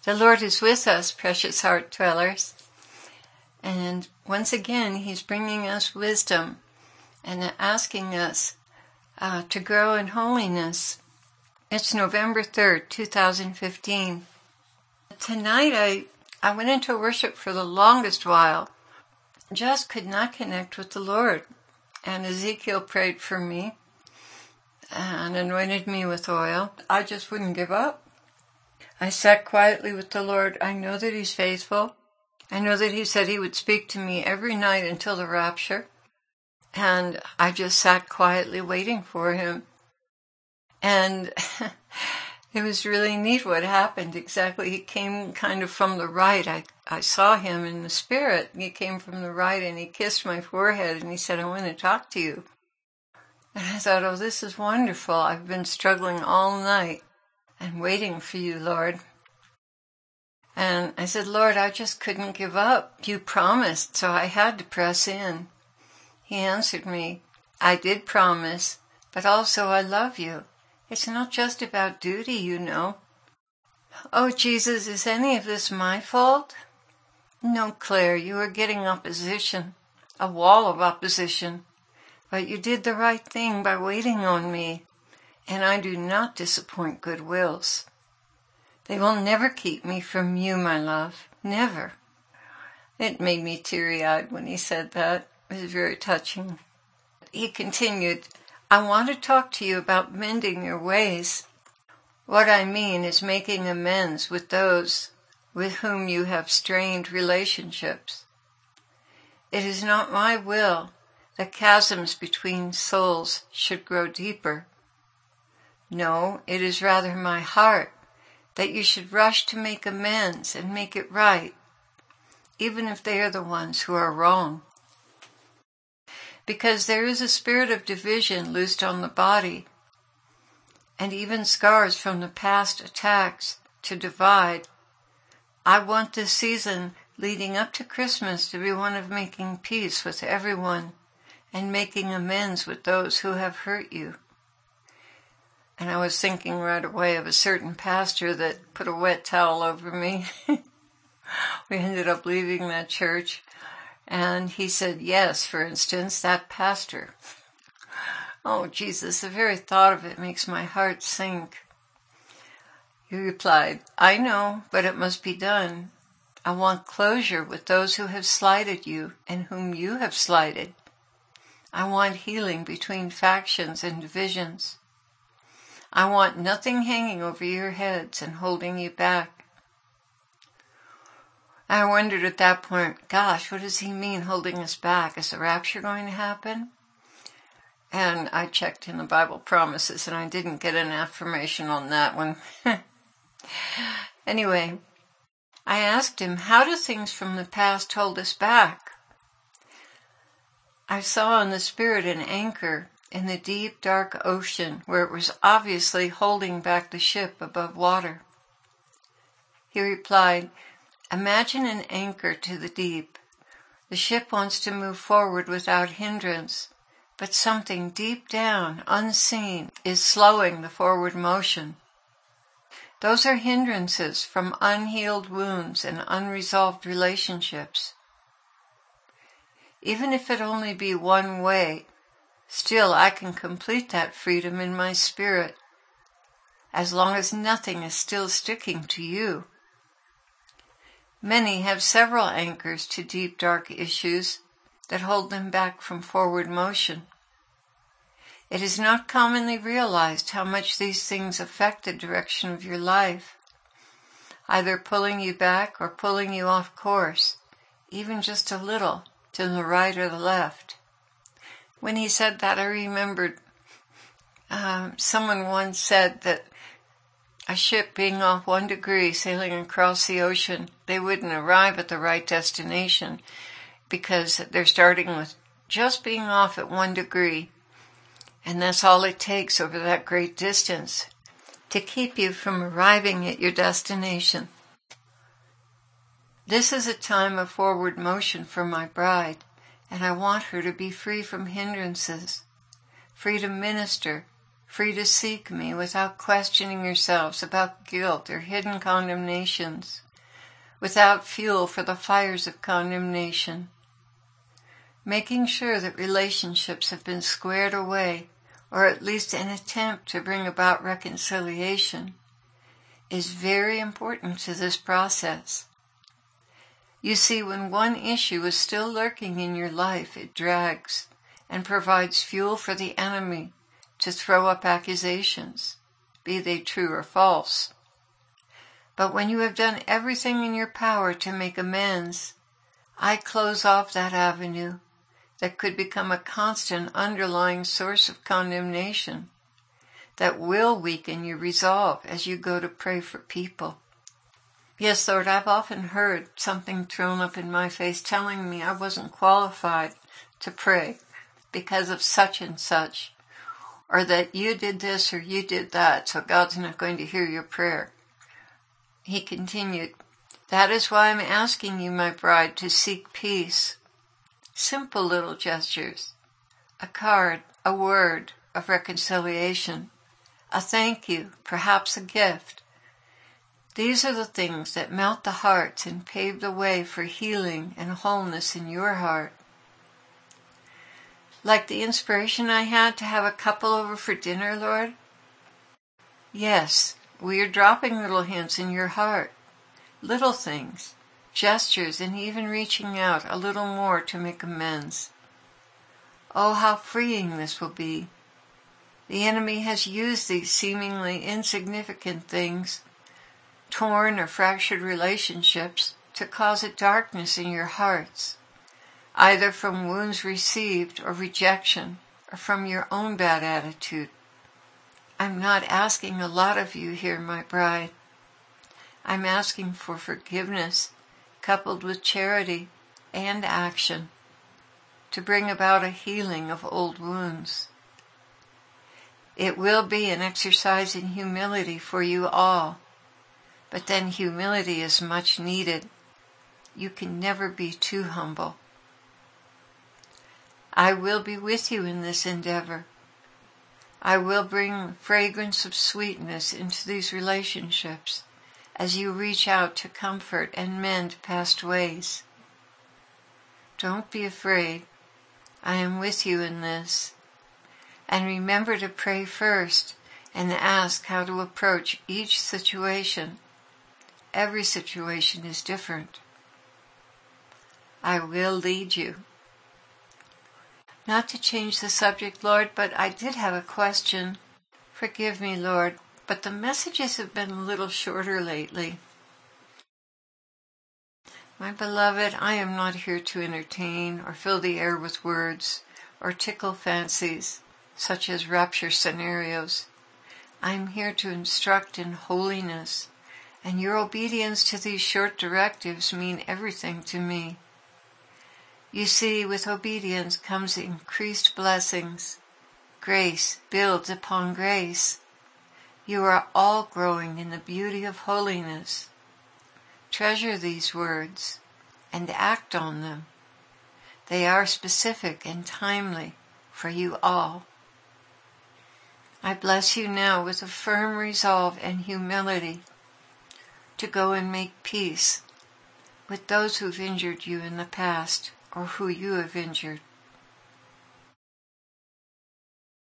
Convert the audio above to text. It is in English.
The Lord is with us, precious heart dwellers. And once again, He's bringing us wisdom and asking us to grow in holiness. It's November 3rd, 2015. Tonight I went into worship for the longest while. Just could not connect with the Lord. And Ezekiel prayed for me and anointed me with oil. I just wouldn't give up. I sat quietly with the Lord. I know that He's faithful. I know that He said He would speak to me every night until the rapture. And I just sat quietly waiting for Him. And it was really neat what happened exactly. He came kind of from the right. I saw Him in the spirit. He came from the right and He kissed my forehead and He said, "I want to talk to you." And I thought, oh, this is wonderful. I've been struggling all night and waiting for you, Lord. And I said, Lord, I just couldn't give up. You promised, so I had to press in. He answered me, I did promise, but also I love you. It's not just about duty, you know. Oh, Jesus, is any of this my fault? No, Claire, you are getting opposition, a wall of opposition. But you did the right thing by waiting on me, and I do not disappoint good wills. They will never keep me from you, my love, never. It made me teary-eyed when he said that. It was very touching. He continued, I want to talk to you about mending your ways. What I mean is making amends with those with whom you have strained relationships. It is not my will that chasms between souls should grow deeper. No, it is rather my heart that you should rush to make amends and make it right, even if they are the ones who are wrong. Because there is a spirit of division loosed on the body, and even scars from the past attacks to divide. I want this season leading up to Christmas to be one of making peace with everyone and making amends with those who have hurt you. And I was thinking right away of a certain pastor that put a wet towel over me. We ended up leaving that church. And he said, yes, for instance, that pastor. Oh, Jesus, the very thought of it makes my heart sink. He replied, I know, but it must be done. I want closure with those who have slighted you and whom you have slighted. I want healing between factions and divisions. I want nothing hanging over your heads and holding you back. I wondered at that point, gosh, what does he mean holding us back? Is the rapture going to happen? And I checked in the Bible promises and I didn't get an affirmation on that one. Anyway, I asked him, how do things from the past hold us back? I saw in the spirit an anchor in the deep, dark ocean where it was obviously holding back the ship above water. He replied, imagine an anchor to the deep. The ship wants to move forward without hindrance, but something deep down, unseen, is slowing the forward motion. Those are hindrances from unhealed wounds and unresolved relationships. Even if it only be one way, still I can complete that freedom in my spirit, as long as nothing is still sticking to you. Many have several anchors to deep, dark issues that hold them back from forward motion. It is not commonly realized how much these things affect the direction of your life, either pulling you back or pulling you off course, even just a little, to the right or the left. When he said that, I remembered someone once said that a ship being off 1 degree sailing across the ocean, they wouldn't arrive at the right destination because they're starting with just being off at 1 degree. And that's all it takes over that great distance to keep you from arriving at your destination. This is a time of forward motion for my bride, and I want her to be free from hindrances, free to minister, free to seek me without questioning yourselves about guilt or hidden condemnations, without fuel for the fires of condemnation. Making sure that relationships have been squared away, or at least an attempt to bring about reconciliation, is very important to this process. You see, when one issue is still lurking in your life, it drags and provides fuel for the enemy to throw up accusations, be they true or false. But when you have done everything in your power to make amends, I close off that avenue that could become a constant underlying source of condemnation that will weaken your resolve as you go to pray for people. Yes, Lord, I've often heard something thrown up in my face telling me I wasn't qualified to pray because of such and such, or that you did this or you did that, so God's not going to hear your prayer. He continued, that is why I'm asking you, my bride, to seek peace. Simple little gestures, a card, a word of reconciliation, a thank you, perhaps a gift. These are the things that melt the hearts and pave the way for healing and wholeness in your heart. Like the inspiration I had to have a couple over for dinner, Lord? Yes, we are dropping little hints in your heart, little things, gestures, and even reaching out a little more to make amends. Oh, how freeing this will be. The enemy has used these seemingly insignificant things, torn or fractured relationships, to cause a darkness in your hearts, either from wounds received or rejection, or from your own bad attitude. I'm not asking a lot of you here, my bride. I'm asking for forgiveness, coupled with charity and action, to bring about a healing of old wounds. It will be an exercise in humility for you all, but then humility is much needed. You can never be too humble. I will be with you in this endeavor. I will bring fragrance of sweetness into these relationships as you reach out to comfort and mend past ways. Don't be afraid. I am with you in this. And remember to pray first and ask how to approach each situation. Every situation is different. I will lead you. Not to change the subject, Lord, but I did have a question. Forgive me, Lord, but the messages have been a little shorter lately. My beloved, I am not here to entertain or fill the air with words or tickle fancies, such as rapture scenarios. I am here to instruct in holiness, and your obedience to these short directives mean everything to me. You see, with obedience comes increased blessings. Grace builds upon grace. You are all growing in the beauty of holiness. Treasure these words and act on them. They are specific and timely for you all. I bless you now with a firm resolve and humility to go and make peace with those who've injured you in the past or who you have injured.